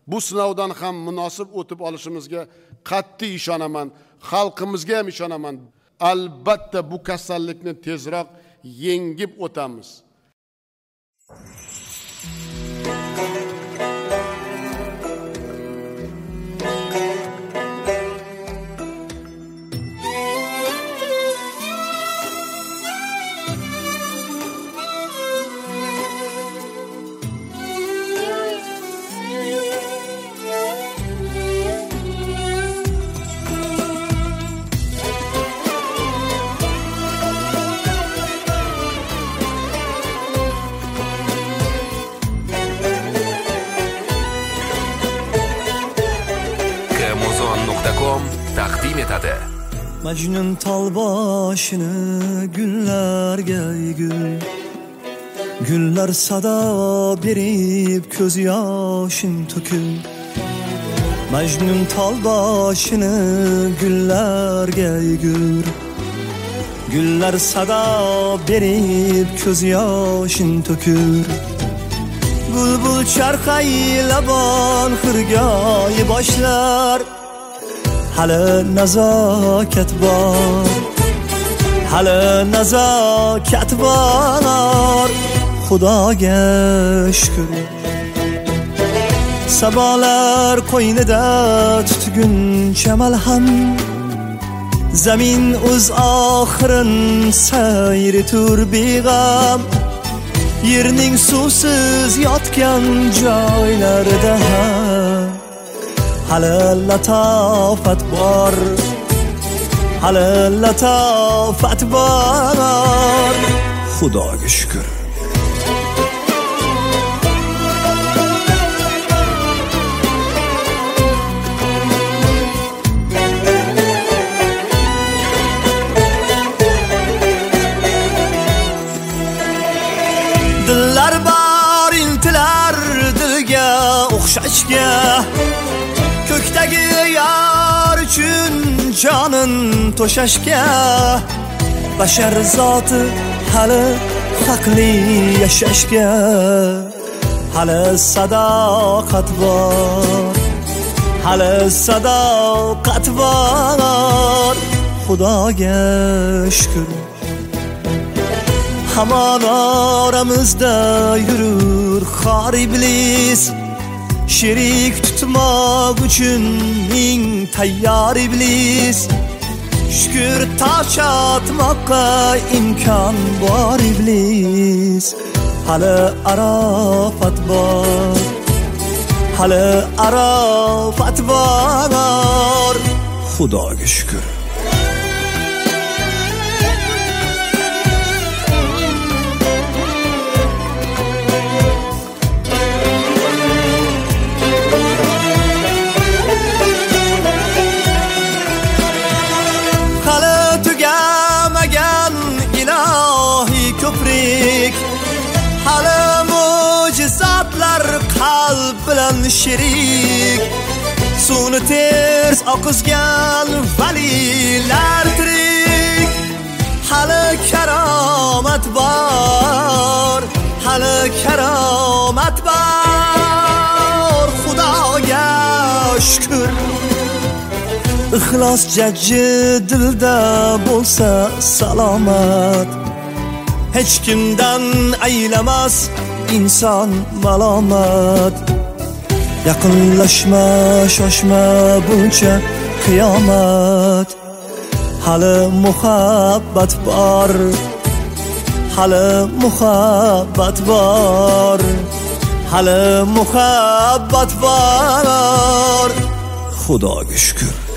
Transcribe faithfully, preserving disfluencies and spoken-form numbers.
Bu sinovdan ham munosib o'tib olishimizga qat'iy ishonaman. Xalqimizga ham ishonaman. Albatta bu kasallikni tezroq yengib o'tamiz. taqdim etadi. Majnun tol boshini gullarga gul, gullar sado berib ko'z yoshin to'kil. Majnun tol boshini gullarga gul, gullar sado berib ko'z yoshin to'kil. Bulbul charqaylabon xirgoyi boshlar, hali nazokat bor, hali nazokat bor, Xudoga shukr. Sabolar qo'ynida tutgun chamal ham, zamin o'z oxirin sayri tur beg'am. Yerning suvsiz yotgan joylarida hali latofat bor, hali latofat bor, Xudoga shukr. Dillar bor intilar dilga o'xshashga, ko'kdagi yor uchun jonin to'shashga. Bashar zoti hali haqli yashashga, hali sadoqat bor, hali sadoqat bor, Xudoga shukr. Hamon oramizda yurur xor iblis, sherik tutmoq uchun ming tayyor iblis. Shukr tosh otmoqqa imkon bor iblis, hali arofat bor, hali arofat bor, Xudoga shukr. Hali mo'jizotlar qalb bilan sherik, suvni ters oqizgan valilar tirik. Hali karomat bor, hali karomat bor, Xudoga shukr. Ixlos jajji dilda bo'lsa salomat, hech kimdan aylamas inson malomat. Yaqinlashma, shoshma buncha qiyomat. Hali muhabbat bor, hali muhabbat bor, hali muhabbat bor, Xudoga shukr.